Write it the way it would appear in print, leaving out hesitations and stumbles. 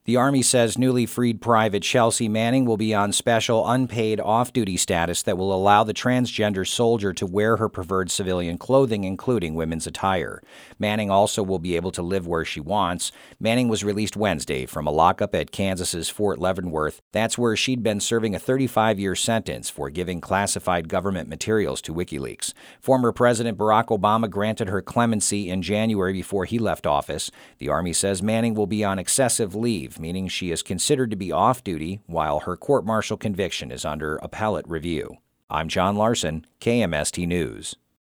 The Army says newly freed Private Chelsea Manning will be on special unpaid off-duty status that will allow the transgender soldier to wear her preferred civilian clothing, including women's attire. Manning also will be able to live where she wants. Manning was released Wednesday from a lockup at Kansas's Fort Leavenworth. That's where she'd been serving a 35-year sentence for giving classified government materials to WikiLeaks. Former President Barack Obama granted her clemency in January before he left office. The Army says Manning will be on excessive leave, meaning she is considered to be off-duty while her court-martial conviction is under appellate review. I'm John Larson, KMST News.